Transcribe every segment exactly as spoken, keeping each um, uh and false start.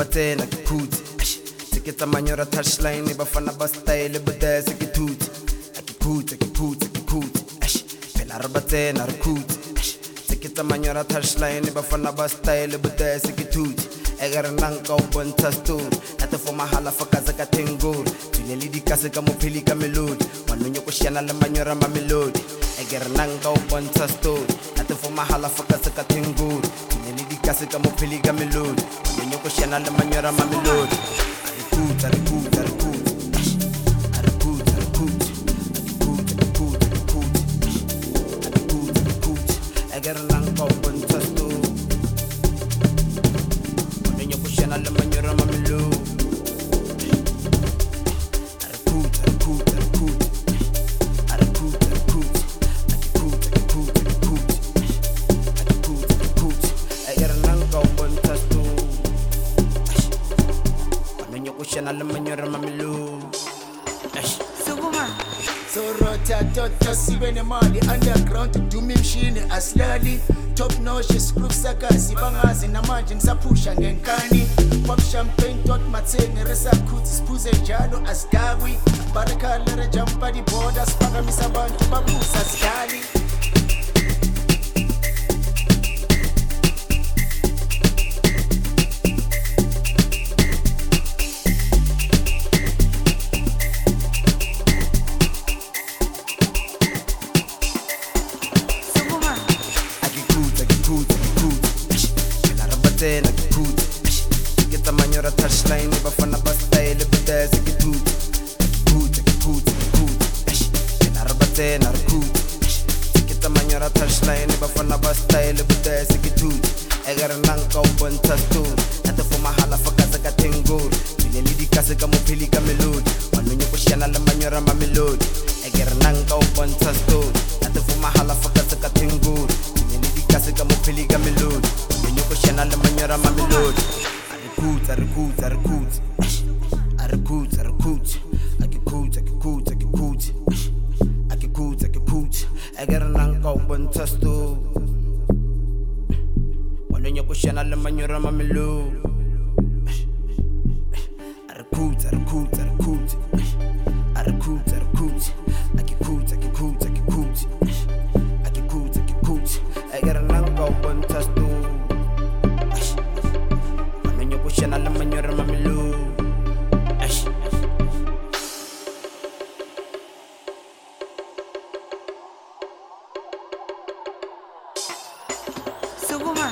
batena ke phuti se ke tsamanyora touchline bafana ba style but se ke thuti ke phuti ke phuti ke phuti phela re batena re khuti se ke tsamanyora touchline bafana ba style but se ke thuti egere nanka o bontsha story ate for mahala fakaza ka tengori tsile le dikase ka mopheli ka melodi wanonye ko shana le manyora ma melodi egere nanka o bontsha story ate for mahala fakaza ka tengori tsile le dikase ka mopheli ka melodi wanonye ko shana le manyora ma melodi re khuta re khuta re khuta re khuta re khuta re khuta re khuta re khuta re khuta egere nanka o bontsha story le manyora ma melo arikuta arikuta arikuta arikuta arikuta arikuta arikuta arikuta arikuta arikuta egere nanka o bontsha sto wanonye ko shana le manyora ma melo Sukuma So rota tota sibe ne mali underground dumi mshini aslali top notch screw sakasi bangazi namanje ngisaphusha ngenkani pop champagne tot mathenge resakhuthi siphuze njalo asidakwi barakala re jumpa di border sipakamisa abantu babusa sidali batena ke phuti ke tsamanyora touchline bafana ba style but se ke thuti phuti ke phuti ke phuti phela re batena re khuti ke tsamanyora touchline bafana ba style but se ke thuti egere nanka o bontsha story ate for mahala fakaza ka tengori tsile le dikase ka mopheli ka melodi wanonye ko shana le manyora ma melodi egere nanka o bontsha story ate for mahala fakaza ka tengori tsile le dikase ka mopheli ka melodi ko shana le manyora ma melodi arikuta arikuta arikuta arikuta arikuta akikuta akikuta akikuta akikuta akikuta egere nanka o bontsha sto wanonye ko shana le manyora ma melodi arikuta arikuta arikuta arikuta arikuta akikuta akikuta akikuta akikuta akikuta egere nanka o bontsha sto shana le manyora ma melo Sukuma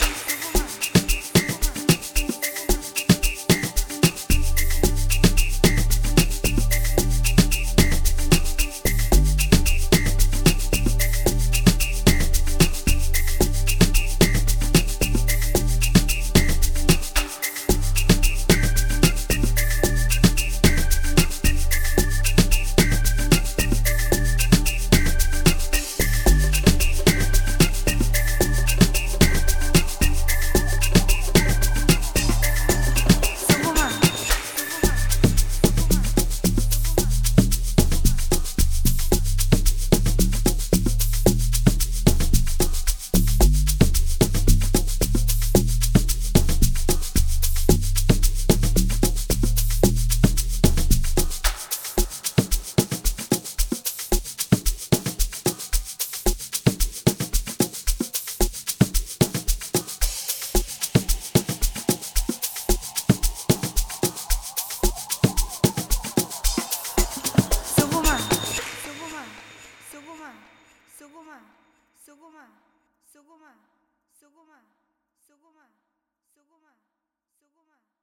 Sukuma, Sukuma, Sukuma, Sukuma, Sukuma, Sukuma, Sukuma.